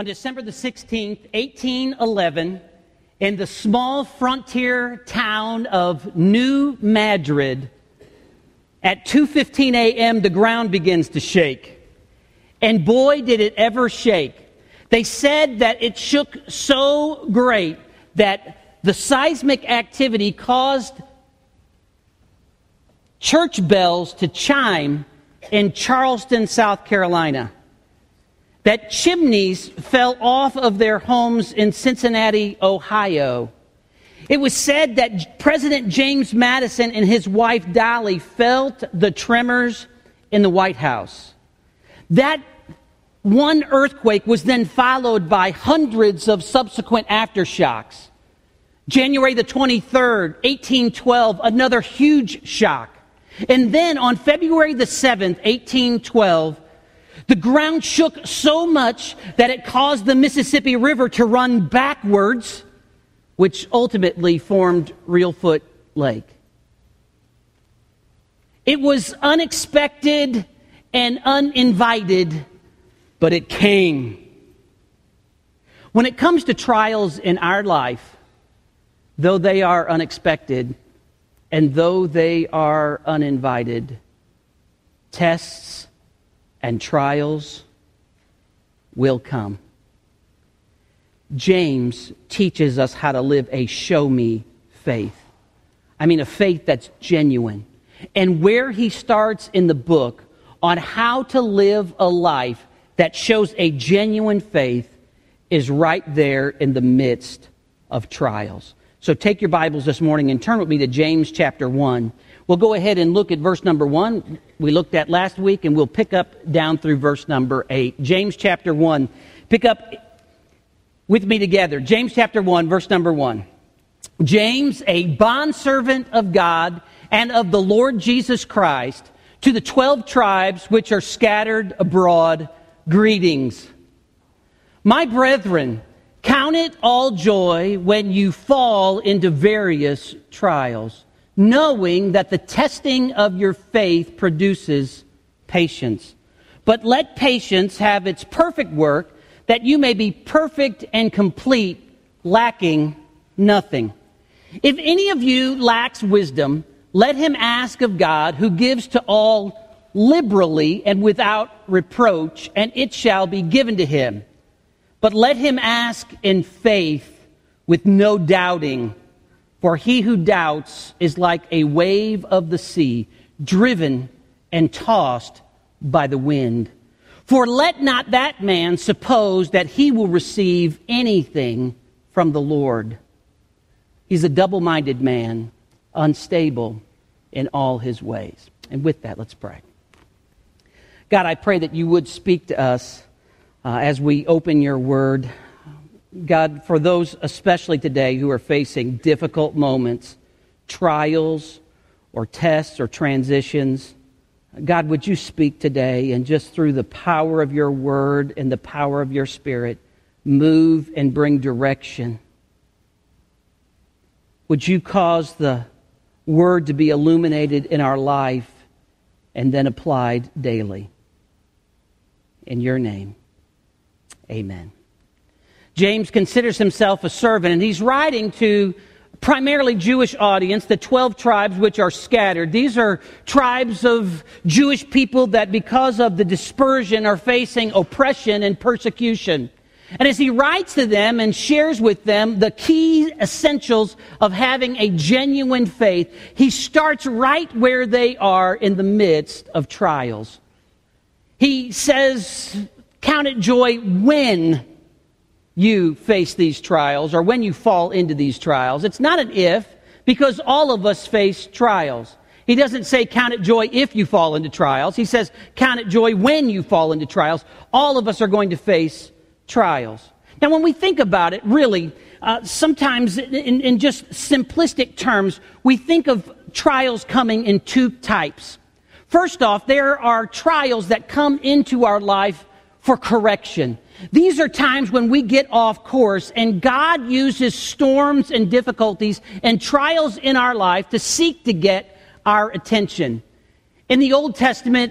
on December the 16th, 1811, in the small frontier town of New Madrid, at 2:15 a.m., the ground begins to shake. And boy, did it ever shake. They said that it shook so great that the seismic activity caused church bells to chime in Charleston, South Carolina. That chimneys fell off of their homes in Cincinnati, Ohio. It was said that President James Madison and his wife Dolly felt the tremors in the White House. That one earthquake was then followed by hundreds of subsequent aftershocks. January the 23rd, 1812, another huge shock. And then on February the 7th, 1812, the ground shook so much that it caused the Mississippi River to run backwards, which ultimately formed Reelfoot Lake. It was unexpected and uninvited, but it came. When it comes to trials in our life, though they are unexpected and though they are uninvited, tests and trials will come. James teaches us how to live a show-me faith. I mean, a faith that's genuine. And where he starts in the book on how to live a life that shows a genuine faith is right there in the midst of trials. So take your Bibles this morning and turn with me to James chapter 1. We'll go ahead and look at verse number 1 we looked at last week, and we'll pick up down through verse number 8. James chapter 1. Pick up with me together. James chapter 1, verse number 1. James, a bondservant of God and of the Lord Jesus Christ, to the 12 tribes which are scattered abroad, greetings. My brethren, count it all joy when you fall into various trials, knowing that the testing of your faith produces patience. But let patience have its perfect work, that you may be perfect and complete, lacking nothing. If any of you lacks wisdom, let him ask of God, who gives to all liberally and without reproach, and it shall be given to him. But let him ask in faith with no doubting, for he who doubts is like a wave of the sea, driven and tossed by the wind. For let not that man suppose that he will receive anything from the Lord. He's a double-minded man, unstable in all his ways. And with that, let's pray. God, I pray that you would speak to us as we open your word. God, for those especially today who are facing difficult moments, trials or tests or transitions, God, would you speak today, and just through the power of your word and the power of your Spirit, move and bring direction. Would you cause the word to be illuminated in our life and then applied daily? In your name, amen. James considers himself a servant, and he's writing to primarily Jewish audience, the 12 tribes which are scattered. These are tribes of Jewish people that because of the dispersion are facing oppression and persecution. And as he writes to them and shares with them the key essentials of having a genuine faith, he starts right where they are in the midst of trials. He says, count it joy when you face these trials, or when you fall into these trials. It's not an if, because all of us face trials. He doesn't say count it joy if you fall into trials. He says count it joy when you fall into trials. All of us are going to face trials. Now, when we think about it, really, sometimes in just simplistic terms, we think of trials coming in two types. First off, there are trials that come into our life for correction. These are times when we get off course, and God uses storms and difficulties and trials in our life to seek to get our attention. In the Old Testament,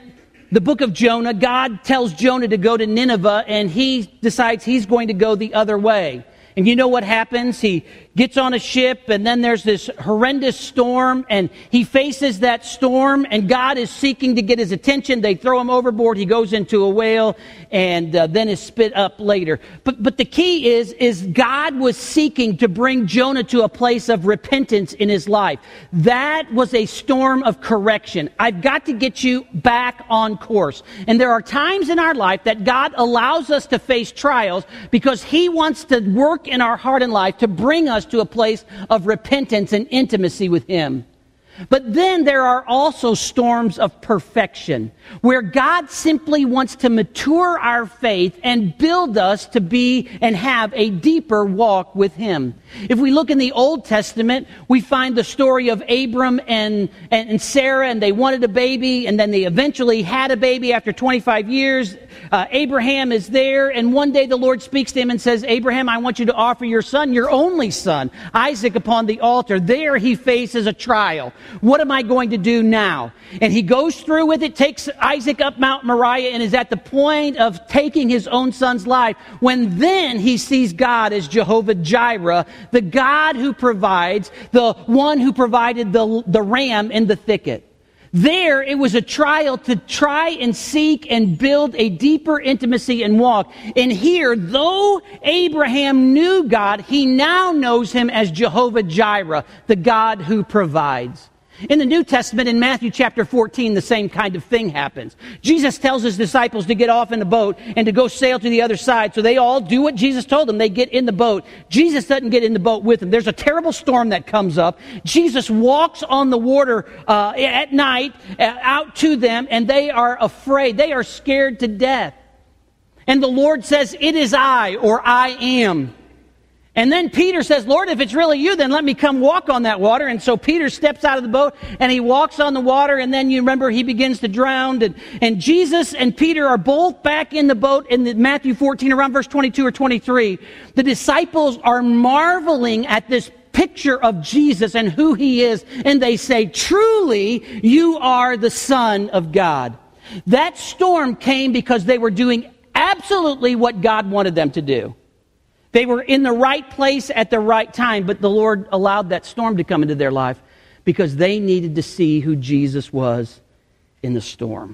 the book of Jonah, God tells Jonah to go to Nineveh, and he decides he's going to go the other way. And you know what happens? He gets on a ship, and then there's this horrendous storm, and he faces that storm, and God is seeking to get his attention. They throw him overboard. He goes into a whale, and then is spit up later. But the key is God was seeking to bring Jonah to a place of repentance in his life. That was a storm of correction. I've got to get you back on course. And there are times in our life that God allows us to face trials because he wants to work in our heart and life to bring us to a place of repentance and intimacy with him. But then there are also storms of perfection, where God simply wants to mature our faith and build us to be and have a deeper walk with him. If we look in the Old Testament, we find the story of Abram and Sarah, and they wanted a baby, and then they eventually had a baby after 25 years. Abraham is there, and one day the Lord speaks to him and says, Abraham, I want you to offer your son, your only son, Isaac, upon the altar. There he faces a trial. What am I going to do now? And he goes through with it, takes Isaac up Mount Moriah, and is at the point of taking his own son's life, when then he sees God as Jehovah Jireh, the God who provides, the one who provided the ram in the thicket. There, it was a trial to try and seek and build a deeper intimacy and walk. And here, though Abraham knew God, he now knows him as Jehovah Jireh, the God who provides. In the New Testament, in Matthew chapter 14, the same kind of thing happens. Jesus tells his disciples to get off in the boat and to go sail to the other side. So they all do what Jesus told them. They get in the boat. Jesus doesn't get in the boat with them. There's a terrible storm that comes up. Jesus walks on the water at night out to them, and they are afraid. They are scared to death. And the Lord says, "It is I," or "I am." And then Peter says, "Lord, if it's really you, then let me come walk on that water." And so Peter steps out of the boat and he walks on the water, and then you remember he begins to drown. And Jesus and Peter are both back in the boat in Matthew 14, around verse 22 or 23. The disciples are marveling at this picture of Jesus and who he is, and they say, "Truly, you are the Son of God." That storm came because they were doing absolutely what God wanted them to do. They were in the right place at the right time, but the Lord allowed that storm to come into their life because they needed to see who Jesus was in the storm.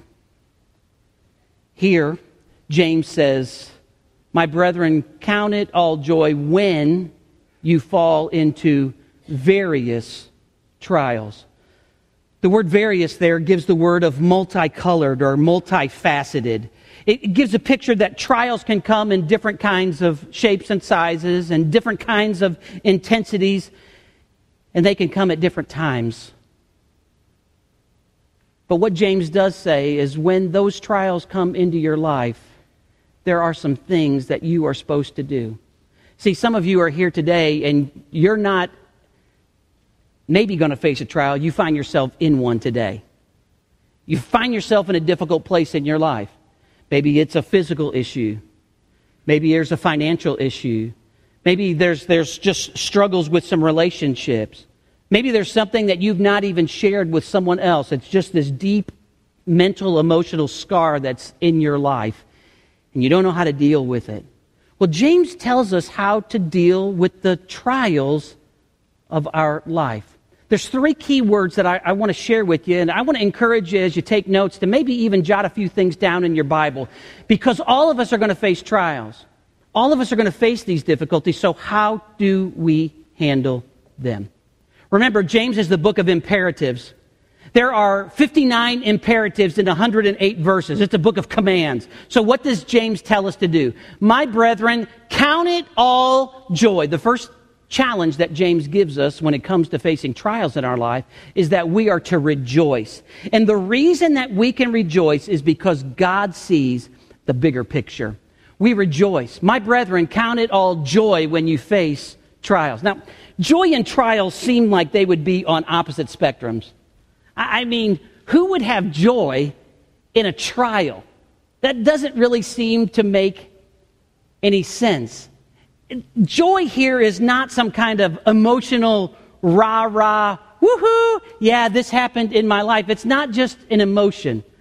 Here, James says, "My brethren, count it all joy when you fall into various trials." The word various there gives the word of multicolored or multifaceted. It gives a picture that trials can come in different kinds of shapes and sizes and different kinds of intensities, and they can come at different times. But what James does say is when those trials come into your life, there are some things that you are supposed to do. See, some of you are here today and you're not maybe going to face a trial. You find yourself in one today. You find yourself in a difficult place in your life. Maybe it's a physical issue. Maybe there's a financial issue. Maybe there's just struggles with some relationships. Maybe there's something that you've not even shared with someone else. It's just this deep mental, emotional scar that's in your life, and you don't know how to deal with it. Well, James tells us how to deal with the trials of our life. There's three key words that I want to share with you, and I want to encourage you as you take notes to maybe even jot a few things down in your Bible, because all of us are going to face trials. All of us are going to face these difficulties, so how do we handle them? Remember, James is the book of imperatives. There are 59 imperatives in 108 verses. It's a book of commands. So what does James tell us to do? My brethren, count it all joy. The first challenge that James gives us when it comes to facing trials in our life is that we are to rejoice. And the reason that we can rejoice is because God sees the bigger picture. We rejoice. My brethren, count it all joy when you face trials. Now, joy and trials seem like they would be on opposite spectrums. I mean, who would have joy in a trial? That doesn't really seem to make any sense. Joy here is not some kind of emotional rah-rah, woohoo, yeah, this happened in my life. It's not just an emotion.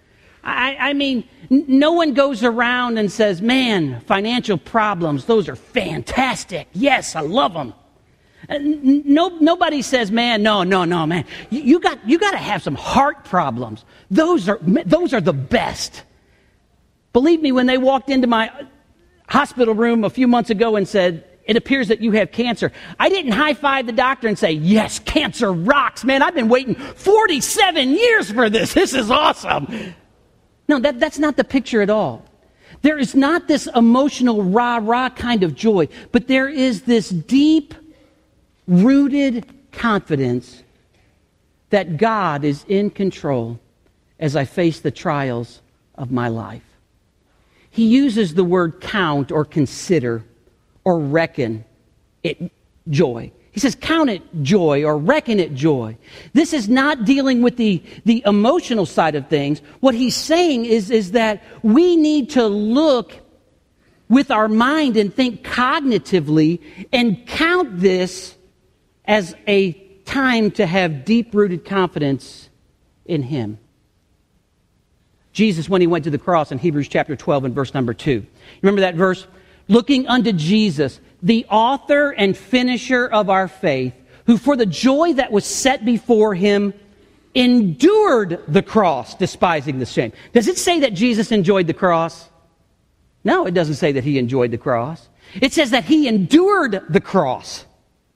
I mean, no one goes around and says, man, financial problems, those are fantastic. Yes, I love them. Nobody says, man, no, man. You got to have some heart problems. Those are the best. Believe me, when they walked into my hospital room a few months ago and said, it appears that you have cancer, I didn't high-five the doctor and say, yes, cancer rocks, man. I've been waiting 47 years for this. This is awesome. No, that's not the picture at all. There is not this emotional rah-rah kind of joy, but there is this deep-rooted confidence that God is in control as I face the trials of my life. He uses the word count or consider or reckon it joy. He says, count it joy or reckon it joy. This is not dealing with the emotional side of things. What he's saying is that we need to look with our mind and think cognitively and count this as a time to have deep-rooted confidence in him. Jesus, when he went to the cross in Hebrews chapter 12 and verse number 2. Remember that verse? Looking unto Jesus, the author and finisher of our faith, who for the joy that was set before him endured the cross, despising the shame. Does it say that Jesus enjoyed the cross? No, it doesn't say that he enjoyed the cross. It says that he endured the cross.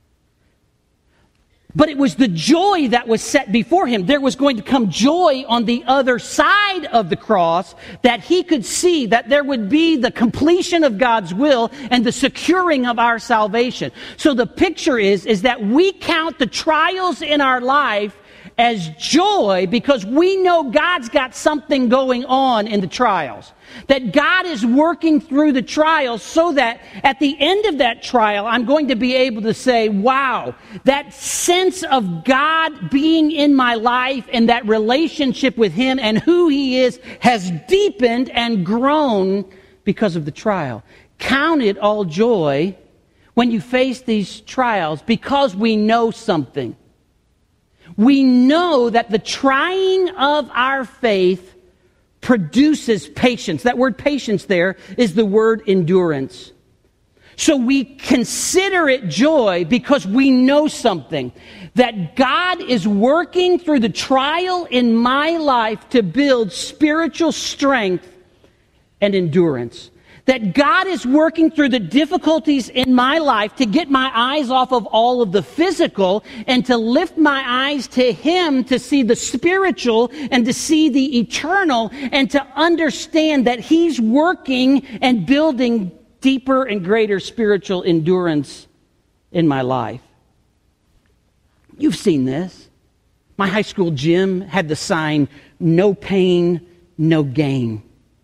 But it was the joy that was set before him. There was going to come joy on the other side of the cross, that he could see that there would be the completion of God's will and the securing of our salvation. So the picture is that we count the trials in our life as joy because we know God's got something going on in the trials. That God is working through the trials so that at the end of that trial, I'm going to be able to say, wow, that sense of God being in my life and that relationship with him and who he is has deepened and grown because of the trial. Count it all joy when you face these trials because we know something. We know that the trying of our faith produces patience. That word patience there is the word endurance. So we consider it joy because we know something. That God is working through the trial in my life to build spiritual strength and endurance. That God is working through the difficulties in my life to get my eyes off of all of the physical and to lift my eyes to him to see the spiritual and to see the eternal and to understand that he's working and building deeper and greater spiritual endurance in my life. You've seen this. My high school gym had the sign, no pain, no gain.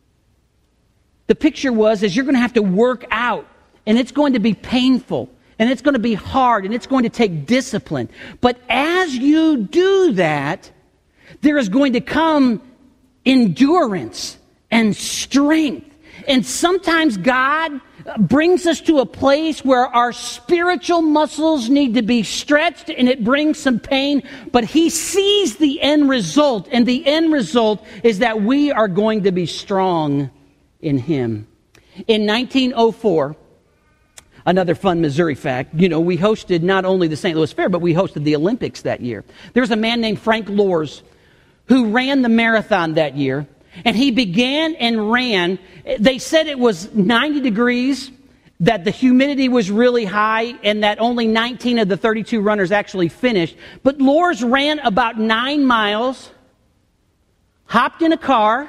The picture was you're going to have to work out, and it's going to be painful, and it's going to be hard, and it's going to take discipline. But as you do that, there is going to come endurance and strength. And sometimes God brings us to a place where our spiritual muscles need to be stretched, and it brings some pain, but he sees the end result, and the end result is that we are going to be strong in him. In 1904, another fun Missouri fact, we hosted not only the St. Louis Fair, but we hosted the Olympics that year. There's a man named Frank Loers who ran the marathon that year, and he began and ran. They said it was 90 degrees, that the humidity was really high, and that only 19 of the 32 runners actually finished. But Loers ran about 9 miles, hopped in a car,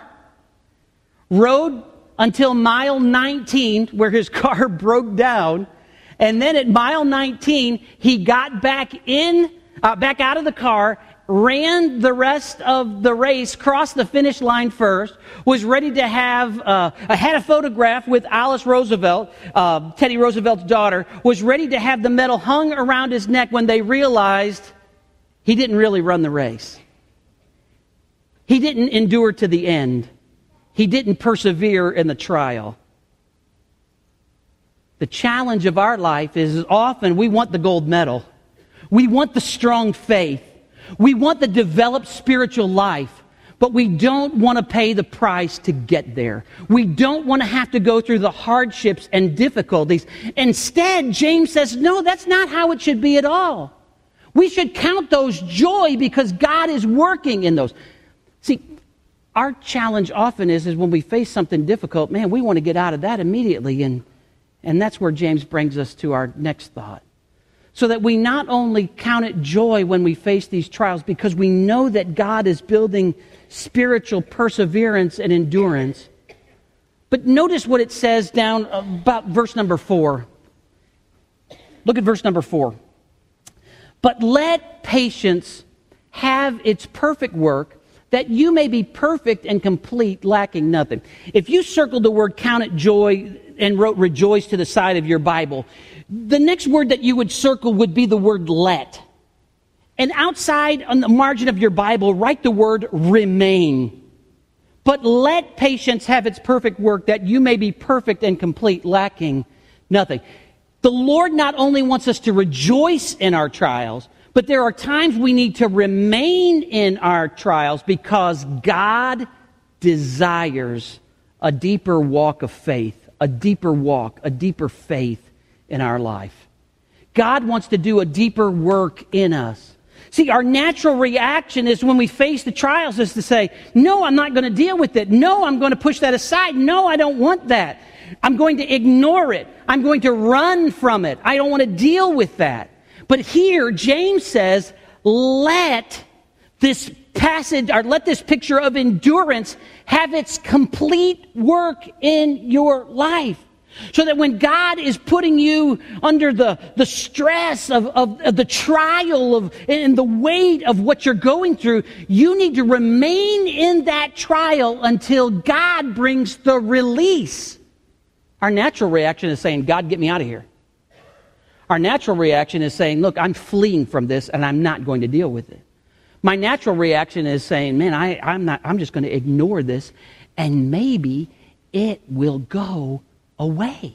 rode until mile 19, where his car broke down. And then at mile 19, he got back out of the car, ran the rest of the race, crossed the finish line first, was ready to have, had a photograph with Alice Roosevelt, Teddy Roosevelt's daughter, was ready to have the medal hung around his neck when they realized he didn't really run the race. He didn't endure to the end. He didn't persevere in the trial. The challenge of our life is often we want the gold medal. We want the strong faith. We want the developed spiritual life. But we don't want to pay the price to get there. We don't want to have to go through the hardships and difficulties. Instead, James says, no, that's not how it should be at all. We should count those joy because God is working in those. See, our challenge often is when we face something difficult, man, we want to get out of that immediately. And that's where James brings us to our next thought. So that we not only count it joy when we face these trials, because we know that God is building spiritual perseverance and endurance. But notice what it says down about verse number 4. Look at verse number 4. But let patience have its perfect work, that you may be perfect and complete, lacking nothing. If you circled the word count it joy and wrote rejoice to the side of your Bible, the next word that you would circle would be the word let. And outside on the margin of your Bible, write the word remain. But let patience have its perfect work, that you may be perfect and complete, lacking nothing. The Lord not only wants us to rejoice in our trials, but there are times we need to remain in our trials because God desires a deeper walk of faith, a deeper walk, a deeper faith in our life. God wants to do a deeper work in us. See, our natural reaction is when we face the trials is to say, no, I'm not going to deal with it. No, I'm going to push that aside. No, I don't want that. I'm going to ignore it. I'm going to run from it. I don't want to deal with that. But here, James says, let this passage, or let this picture of endurance have its complete work in your life. So that when God is putting you under the stress of the trial and the weight of what you're going through, you need to remain in that trial until God brings the release. Our natural reaction is saying, God, get me out of here. Our natural reaction is saying, look, I'm fleeing from this and I'm not going to deal with it. My natural reaction is saying, man, I'm just going to ignore this and maybe it will go away.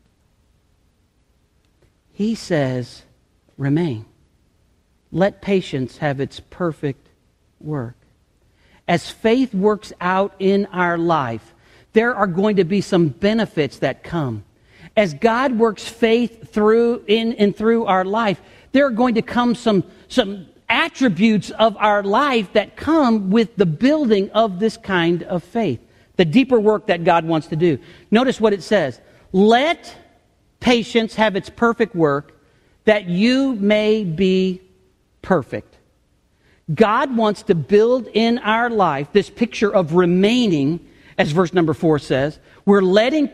He says, remain. Let patience have its perfect work. As faith works out in our life, there are going to be some benefits that come. As God works faith through our life, there are going to come some attributes of our life that come with the building of this kind of faith. The deeper work that God wants to do. Notice what it says. Let patience have its perfect work, that you may be perfect. God wants to build in our life this picture of remaining, as verse number 4 says. We're letting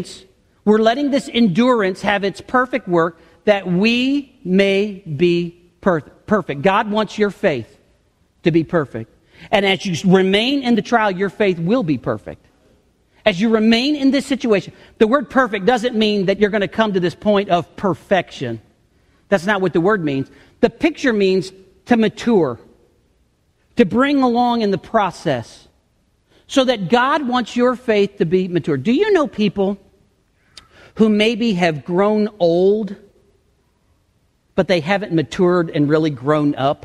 this endurance have its perfect work, that we may be perfect. God wants your faith to be perfect. And as you remain in the trial, your faith will be perfect. As you remain in this situation, the word perfect doesn't mean that you're going to come to this point of perfection. That's not what the word means. The picture means to mature, to bring along in the process, so that God wants your faith to be mature. Do you know people who maybe have grown old, but they haven't matured and really grown up?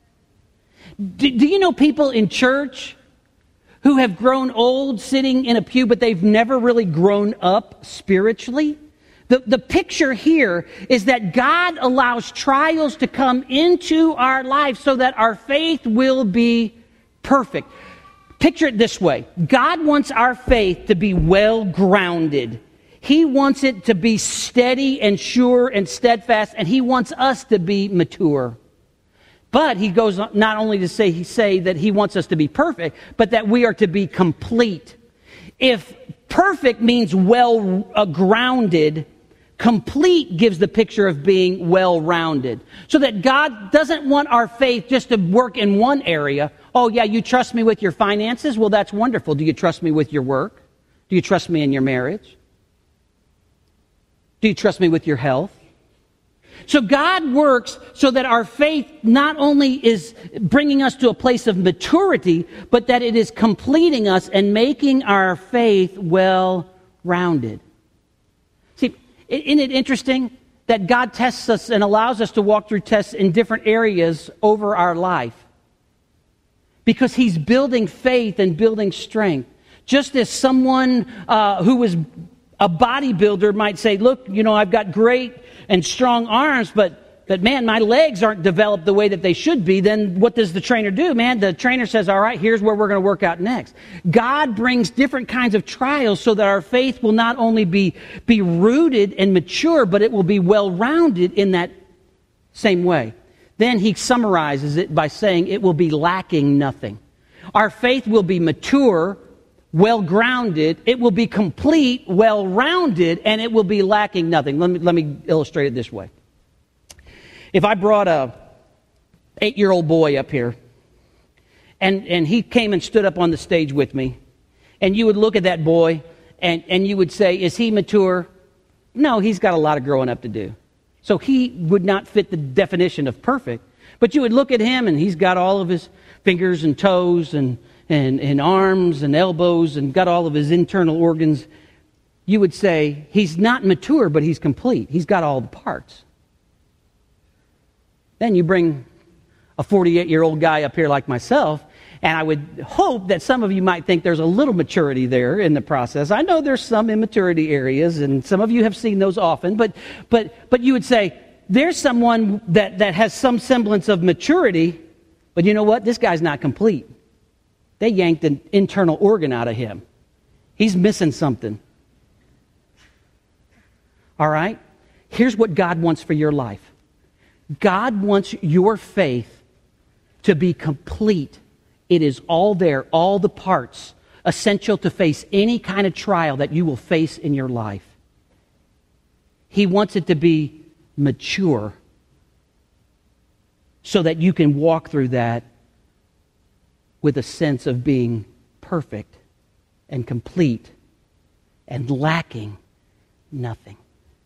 Do you know people in church who have grown old sitting in a pew, but they've never really grown up spiritually? The picture here is that God allows trials to come into our life so that our faith will be perfect. Picture it this way. God wants our faith to be well grounded. He wants it to be steady and sure and steadfast, and He wants us to be mature. But He goes not only to say that He wants us to be perfect, but that we are to be complete. If perfect means well grounded, complete gives the picture of being well-rounded. So that God doesn't want our faith just to work in one area. Oh yeah, you trust me with your finances? Well, that's wonderful. Do you trust me with your work? Do you trust me in your marriage? Do you trust me with your health? So God works so that our faith not only is bringing us to a place of maturity, but that it is completing us and making our faith well-rounded. See, isn't it interesting that God tests us and allows us to walk through tests in different areas over our life? because he's building faith and building strength. Just as someone who was a bodybuilder might say, look, I've got great and strong arms, but man, my legs aren't developed the way that they should be, then what does the trainer do? Man, the trainer says, all right, here's where we're going to work out next. God brings different kinds of trials so that our faith will not only be rooted and mature, but it will be well-rounded in that same way. Then he summarizes it by saying it will be lacking nothing. Our faith will be mature, well-grounded, it will be complete, well-rounded, and it will be lacking nothing. Let me illustrate it this way. If I brought a 8-year-old boy up here, and he came and stood up on the stage with me, and you would look at that boy, and you would say, is he mature? No, he's got a lot of growing up to do. So he would not fit the definition of perfect. But you would look at him, and he's got all of his fingers and toes and arms and elbows and got all of his internal organs. You would say, he's not mature, but he's complete. He's got all the parts. Then you bring a 48-year-old guy up here like myself, and I would hope that some of you might think there's a little maturity there in the process. I know there's some immaturity areas, and some of you have seen those often, but you would say, there's someone that has some semblance of maturity, but you know what? This guy's not complete. They yanked an internal organ out of him. He's missing something. All right? Here's what God wants for your life. God wants your faith to be complete. It is all there, all the parts, essential to face any kind of trial that you will face in your life. He wants it to be mature so that you can walk through that with a sense of being perfect and complete and lacking nothing.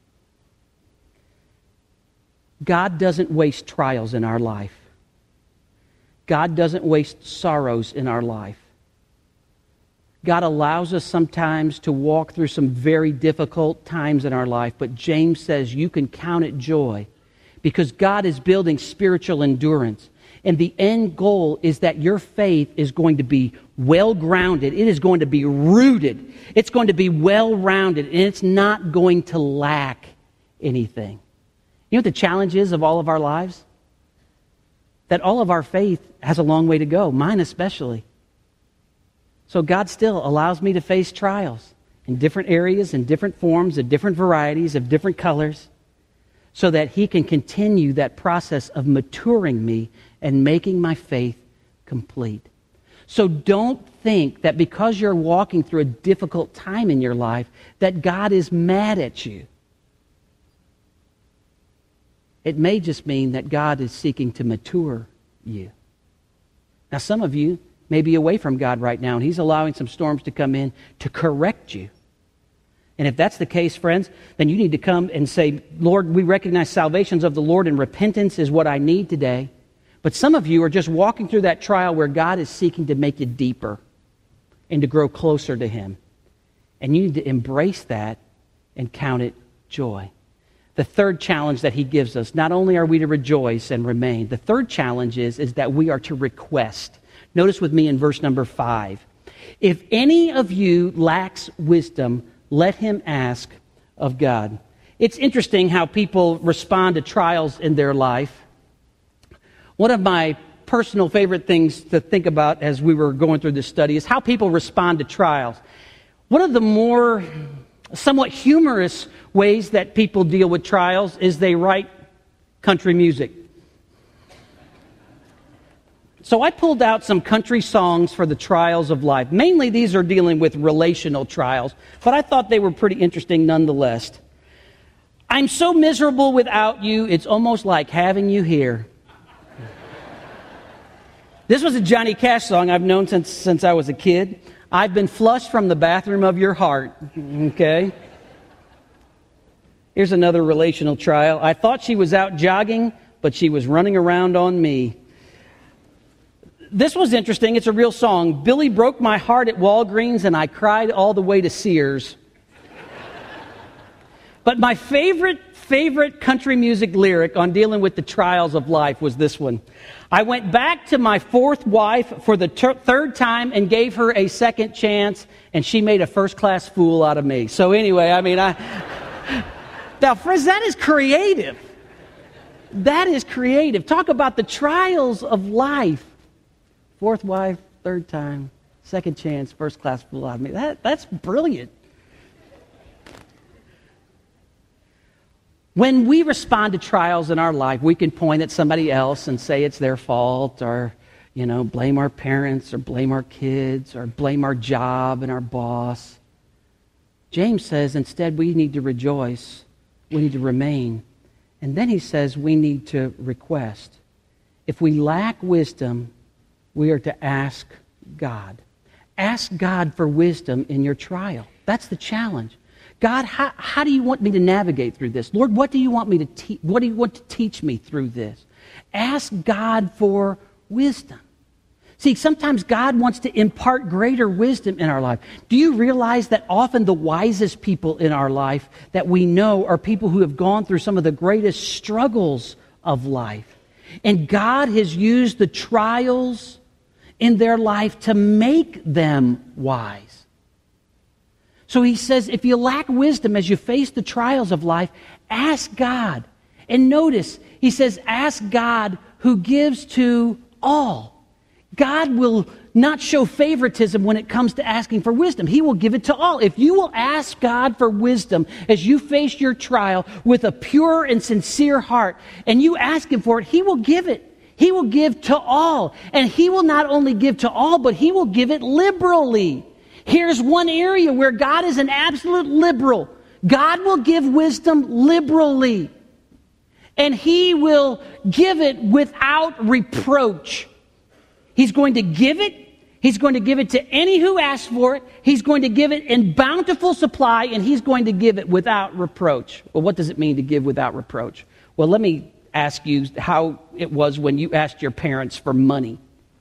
God doesn't waste trials in our life. God doesn't waste sorrows in our life. God allows us sometimes to walk through some very difficult times in our life, but James says you can count it joy because God is building spiritual endurance. And the end goal is that your faith is going to be well-grounded. It is going to be rooted. It's going to be well-rounded, and it's not going to lack anything. You know what the challenge is of all of our lives? That all of our faith has a long way to go, mine especially. So God still allows me to face trials in different areas, in different forms, of different varieties, of different colors, so that He can continue that process of maturing me and making my faith complete. So don't think that because you're walking through a difficult time in your life that God is mad at you. It may just mean that God is seeking to mature you. Now, some of you may be away from God right now, and He's allowing some storms to come in to correct you. And if that's the case, friends, then you need to come and say, Lord, we recognize salvation's of the Lord, and repentance is what I need today. But some of you are just walking through that trial where God is seeking to make you deeper and to grow closer to Him. And you need to embrace that and count it joy. The third challenge that He gives us, not only are we to rejoice and remain, the third challenge is that we are to request. Notice with me in verse number 5. If any of you lacks wisdom, let him ask of God. It's interesting how people respond to trials in their life. One of my personal favorite things to think about as we were going through this study is how people respond to trials. One of the more somewhat humorous ways that people deal with trials is they write country music. So I pulled out some country songs for the trials of life. Mainly these are dealing with relational trials, but I thought they were pretty interesting nonetheless. I'm so miserable without you, it's almost like having you here. This was a Johnny Cash song I've known since I was a kid. I've been flushed from the bathroom of your heart. Okay? Here's another relational trial. I thought she was out jogging, but she was running around on me. This was interesting. It's a real song. Billy broke my heart at Walgreens, and I cried all the way to Sears. But my favorite favorite country music lyric on dealing with the trials of life was this one. I went back to my fourth wife for the third time and gave her a second chance, and she made a first-class fool out of me. So anyway, now, friends, that is creative. That is creative. Talk about the trials of life. Fourth wife, third time, second chance, first-class fool out of me. That's brilliant. When we respond to trials in our life, we can point at somebody else and say it's their fault, or, blame our parents, or blame our kids, or blame our job and our boss. James says instead we need to rejoice, we need to remain. And then he says we need to request. If we lack wisdom, we are to ask God. Ask God for wisdom in your trial. That's the challenge. God, how do you want me to navigate through this? Lord, what do you want me to teach? What do you want to teach me through this? Ask God for wisdom. See, sometimes God wants to impart greater wisdom in our life. Do you realize that often the wisest people in our life that we know are people who have gone through some of the greatest struggles of life? And God has used the trials in their life to make them wise. So he says, if you lack wisdom as you face the trials of life, ask God. And notice, he says, ask God who gives to all. God will not show favoritism when it comes to asking for wisdom. He will give it to all. If you will ask God for wisdom as you face your trial with a pure and sincere heart, and you ask him for it, he will give it. He will give to all. And he will not only give to all, but he will give it liberally. Here's one area where God is an absolute liberal. God will give wisdom liberally. And he will give it without reproach. He's going to give it. He's going to give it to any who asks for it. He's going to give it in bountiful supply, and he's going to give it without reproach. Well, what does it mean to give without reproach? Well, let me ask you how it was when you asked your parents for money.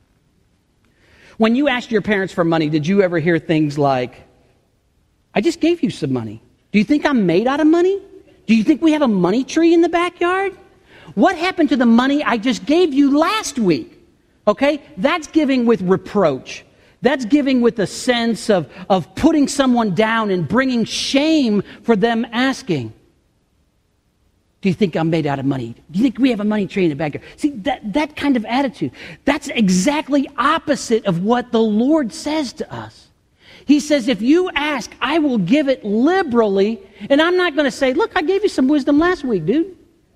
When you asked your parents for money, did you ever hear things like, I just gave you some money. Do you think I'm made out of money? Do you think we have a money tree in the backyard? What happened to the money I just gave you last week? Okay, that's giving with reproach. That's giving with a sense of putting someone down and bringing shame for them asking. Do you think I'm made out of money? Do you think we have a money tree in the backyard? See, that kind of attitude, that's exactly opposite of what the Lord says to us. He says, if you ask, I will give it liberally, and I'm not going to say, look, I gave you some wisdom last week, dude.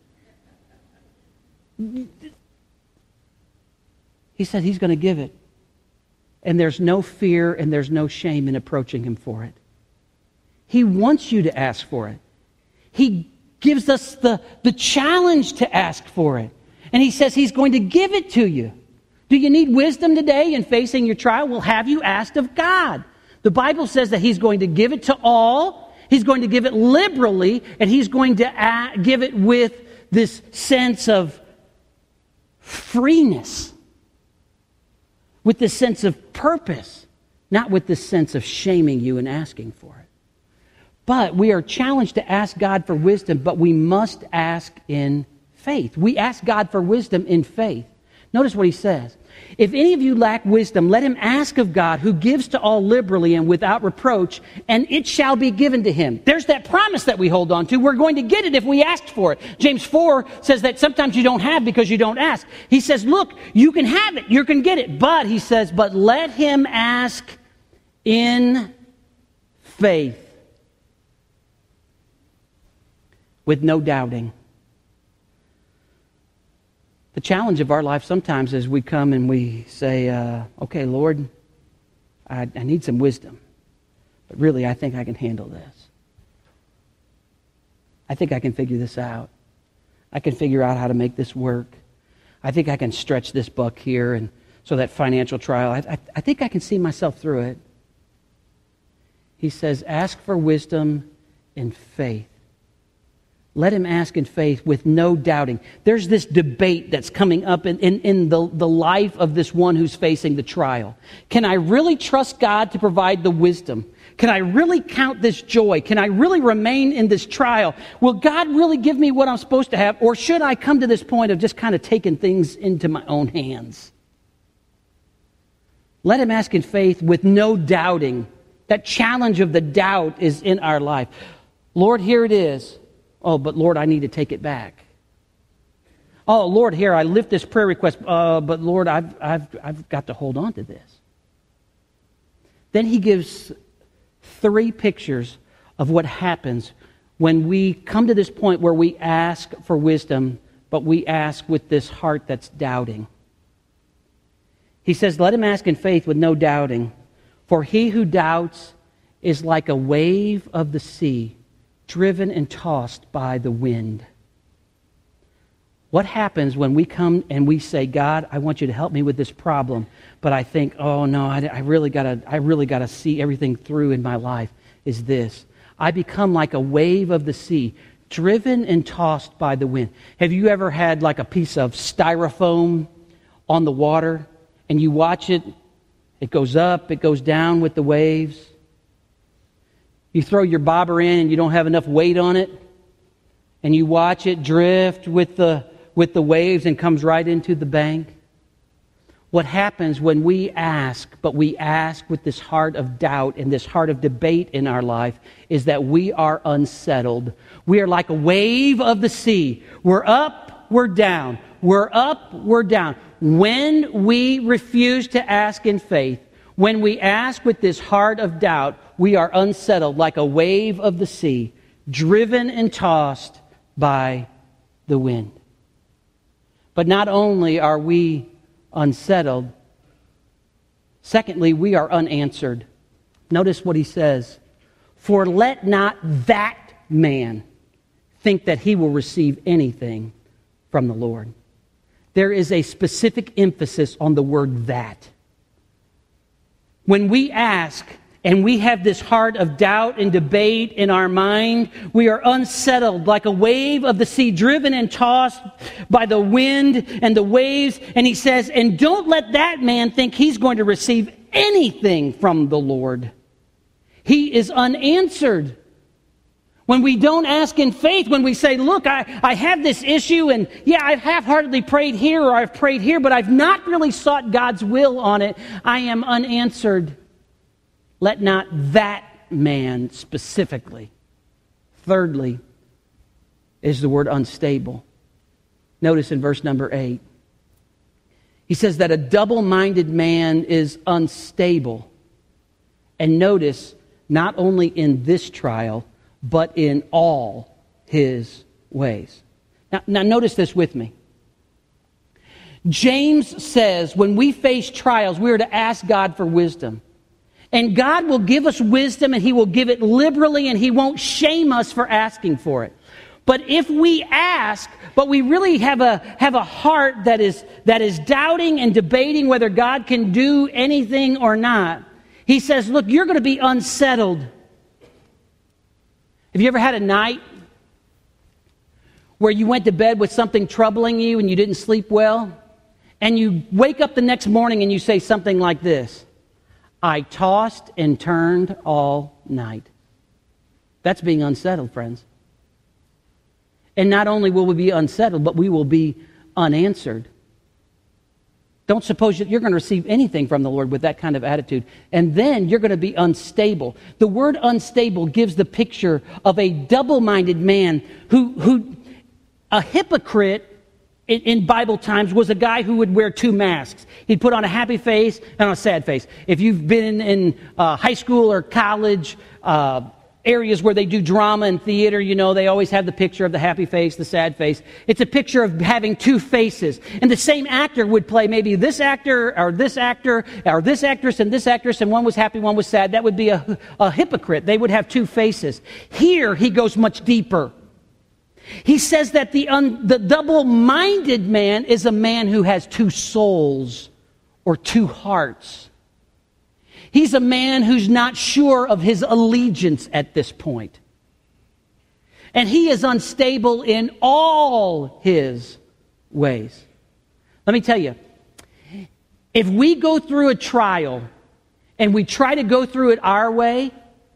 He said he's going to give it. And there's no fear and there's no shame in approaching him for it. He wants you to ask for it. He gives us the challenge to ask for it. And he says he's going to give it to you. Do you need wisdom today in facing your trial? Well, have you asked of God? The Bible says that he's going to give it to all. He's going to give it liberally. And he's going to give it with this sense of freeness. With this sense of purpose. Not with this sense of shaming you and asking for it. But we are challenged to ask God for wisdom, but we must ask in faith. We ask God for wisdom in faith. Notice what he says. If any of you lack wisdom, let him ask of God, who gives to all liberally and without reproach, and it shall be given to him. There's that promise that we hold on to. We're going to get it if we asked for it. James 4 says that sometimes you don't have because you don't ask. He says, look, you can have it, you can get it. But, he says, but let him ask in faith. With no doubting. The challenge of our life sometimes is we come and we say, okay, Lord, I need some wisdom. But really, I think I can handle this. I think I can figure this out. I can figure out how to make this work. I think I can stretch this buck here, and so that financial trial, I think I can see myself through it. He says, ask for wisdom in faith. Let him ask in faith with no doubting. There's this debate that's coming up in the life of this one who's facing the trial. Can I really trust God to provide the wisdom? Can I really count this joy? Can I really remain in this trial? Will God really give me what I'm supposed to have? Or should I come to this point of just kind of taking things into my own hands? Let him ask in faith with no doubting. That challenge of the doubt is in our life. Lord, here it is. Oh, but Lord, I need to take it back. Oh, Lord, here, I lift this prayer request. But Lord, I've got to hold on to this. Then he gives 3 pictures of what happens when we come to this point where we ask for wisdom, but we ask with this heart that's doubting. He says, let him ask in faith with no doubting, for he who doubts is like a wave of the sea, driven and tossed by the wind. What happens when we come and we say, God, I want you to help me with this problem, but I think, oh no, I really gotta see everything through in my life, is this. I become like a wave of the sea, driven and tossed by the wind. Have you ever had like a piece of styrofoam on the water, and you watch it, it goes up, it goes down with the waves? You throw your bobber in and you don't have enough weight on it, and you watch it drift with the waves and comes right into the bank. What happens when we ask, but we ask with this heart of doubt and this heart of debate in our life, is that we are unsettled. We are like a wave of the sea. We're up, we're down. We're up, we're down. When we refuse to ask in faith, when we ask with this heart of doubt, we are unsettled like a wave of the sea, driven and tossed by the wind. But not only are we unsettled, secondly, we are unanswered. Notice what he says. For let not that man think that he will receive anything from the Lord. There is a specific emphasis on the word that. When we ask and we have this heart of doubt and debate in our mind, we are unsettled like a wave of the sea, driven and tossed by the wind and the waves. And he says, and don't let that man think he's going to receive anything from the Lord. He is unanswered. When we don't ask in faith, when we say, look, I have this issue, and yeah, I've half-heartedly prayed here or I've prayed here, but I've not really sought God's will on it, I am unanswered. Let not that man specifically. Thirdly, is the word unstable. Notice in verse number 8. He says that a double-minded man is unstable. And notice, not only in this trial, but in all his ways. Now notice this with me. James says when we face trials, we are to ask God for wisdom. And God will give us wisdom, and He will give it liberally, and He won't shame us for asking for it. But if we ask, but we really have a heart that is doubting and debating whether God can do anything or not, He says, look, you're going to be unsettled. Have you ever had a night where you went to bed with something troubling you and you didn't sleep well? And you wake up the next morning and you say something like this: I tossed and turned all night. That's being unsettled, friends. And not only will we be unsettled, but we will be unanswered. Don't suppose you're going to receive anything from the Lord with that kind of attitude. And then you're going to be unstable. The word unstable gives the picture of a double-minded man who a hypocrite in Bible times was a guy who would wear 2 masks. He'd put on a happy face and a sad face. If you've been in high school or college areas where they do drama and theater, you know, they always have the picture of the happy face, the sad face. It's a picture of having 2 faces. And the same actor would play maybe this actor or this actor or this actress, and one was happy, one was sad. That would be a hypocrite. They would have 2 faces. Here, he goes much deeper. He says that the double-minded man is a man who has 2 souls or 2 hearts. He's a man who's not sure of his allegiance at this point. And he is unstable in all his ways. Let me tell you, if we go through a trial and we try to go through it our way,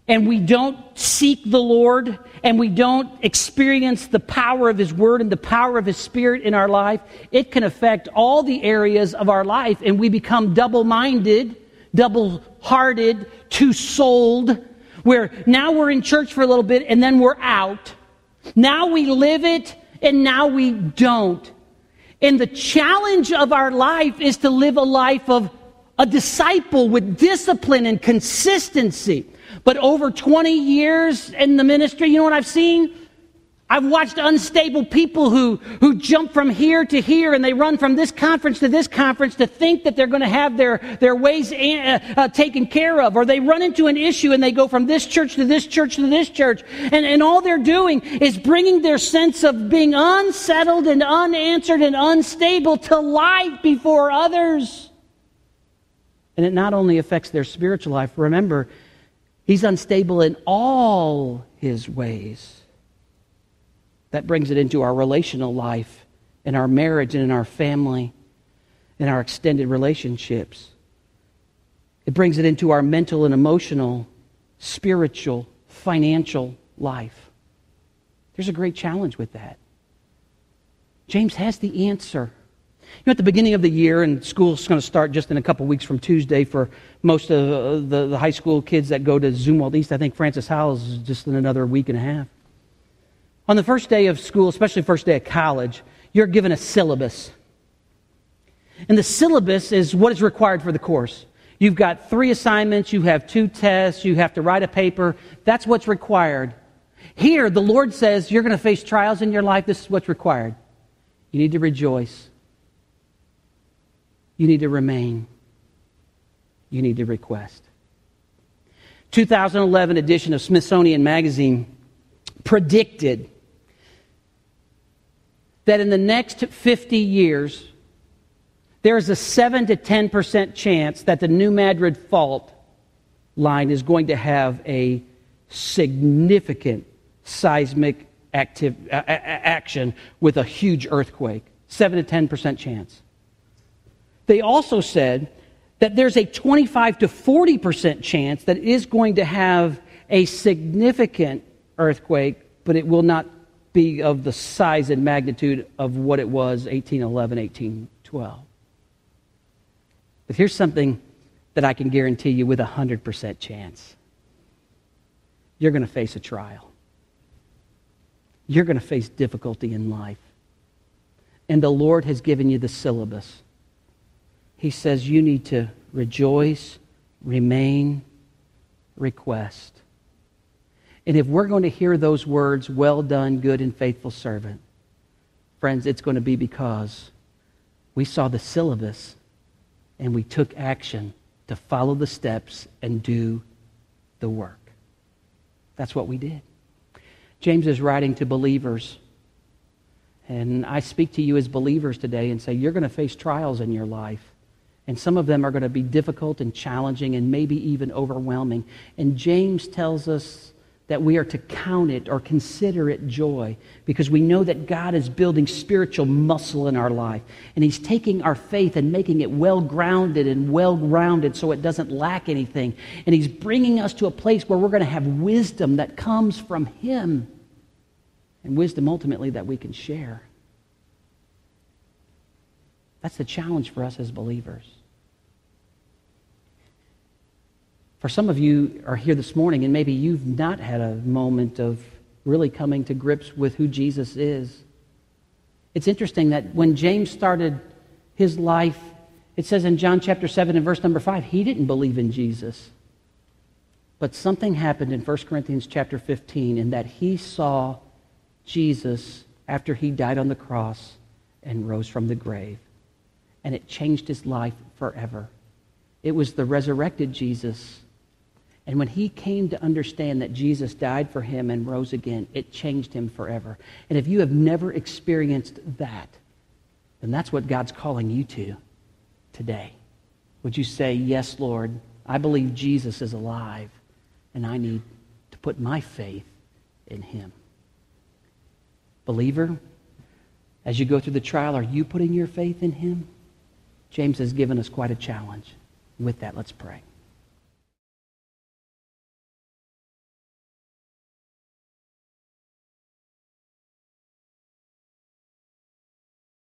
and we don't seek the Lord, and we don't experience the power of His Word and the power of His Spirit in our life, it can affect all the areas of our life, and we become double-minded, double-hearted, two-souled, where now we're in church for a little bit, and then we're out. Now we live it, and now we don't. And the challenge of our life is to live a life of a disciple with discipline and consistency. But over 20 years in the ministry, you know what I've seen? I've watched unstable people who jump from here to here, and they run from this conference to this conference to think that they're going to have their ways taken care of. Or they run into an issue and they go from this church to this church to this church. And all they're doing is bringing their sense of being unsettled and unanswered and unstable to life before others. And it not only affects their spiritual life. Remember, he's unstable in all his ways. That brings it into our relational life, in our marriage and in our family, in our extended relationships. It brings it into our mental and emotional, spiritual, financial life. There's a great challenge with that. James has the answer. You know, at the beginning of the year, and school's going to start just in a couple weeks from Tuesday for most of the high school kids that go to Zumwalt East. I think Francis Howells is just in another week and a half. On the first day of school, especially first day of college, you're given a syllabus. And the syllabus is what is required for the course. You've got 3 assignments, you have 2 tests, you have to write a paper. That's what's required. Here, the Lord says you're going to face trials in your life. This is what's required. You need to rejoice. You need to remain. You need to request. 2011 edition of Smithsonian Magazine predicted that in the next 50 years, there's a 7 to 10% chance that the New Madrid Fault line is going to have a significant seismic action with a huge earthquake. 7 to 10% chance. They also said that there's a 25 to 40% chance that it is going to have a significant earthquake, but it will not be of the size and magnitude of what it was 1811, 1812. But here's something that I can guarantee you with 100% chance. You're going to face a trial. You're going to face difficulty in life. And the Lord has given you the syllabus. He says you need to rejoice, remain, request. And if we're going to hear those words, well done, good and faithful servant, friends, it's going to be because we saw the syllabus and we took action to follow the steps and do the work. That's what we did. James is writing to believers. And I speak to you as believers today and say, you're going to face trials in your life. And some of them are going to be difficult and challenging and maybe even overwhelming. And James tells us that we are to count it or consider it joy because we know that God is building spiritual muscle in our life. And He's taking our faith and making it well-grounded and well-rounded so it doesn't lack anything. And He's bringing us to a place where we're going to have wisdom that comes from Him and wisdom ultimately that we can share. That's the challenge for us as believers. For some of you are here this morning and maybe you've not had a moment of really coming to grips with who Jesus is. It's interesting that when James started his life, it says in John chapter 7 and verse number 5, he didn't believe in Jesus. But something happened in 1 Corinthians chapter 15 in that he saw Jesus after he died on the cross and rose from the grave. And it changed his life forever. It was the resurrected Jesus. And when he came to understand that Jesus died for him and rose again, it changed him forever. And if you have never experienced that, then that's what God's calling you to today. Would you say, yes, Lord, I believe Jesus is alive, and I need to put my faith in Him. Believer, as you go through the trial, are you putting your faith in Him? James has given us quite a challenge. With that, let's pray.